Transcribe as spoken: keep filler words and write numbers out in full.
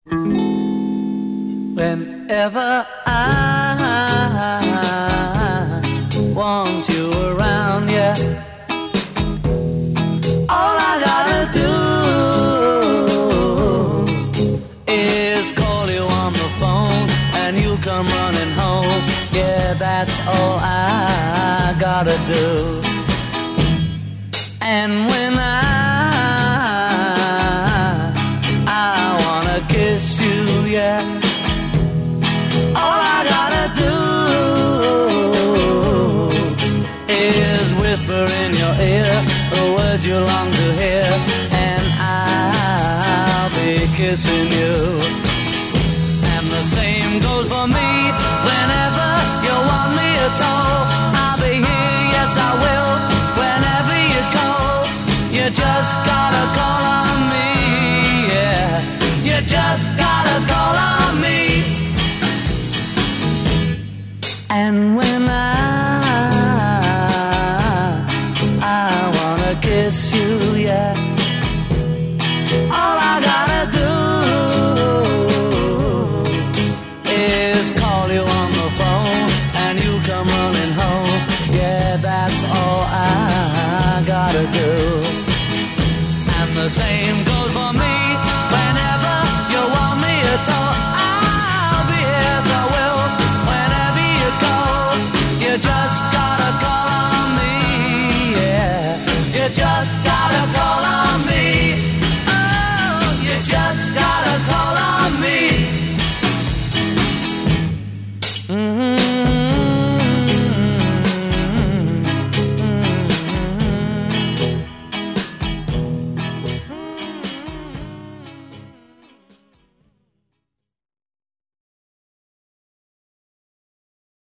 Whenever I want you around, yeah, all I gotta do is call you on the phone and you come running home. Yeah, that's all I gotta do. And when I I wanna kiss you, yeah, all I gotta do is whisper in your ear the words you long to hear, and I'll be kissing you. And the same goes for me. Whenever you want me at all, I'll be here, yes I will. Whenever you call, you just gotta call on me, yeah. You just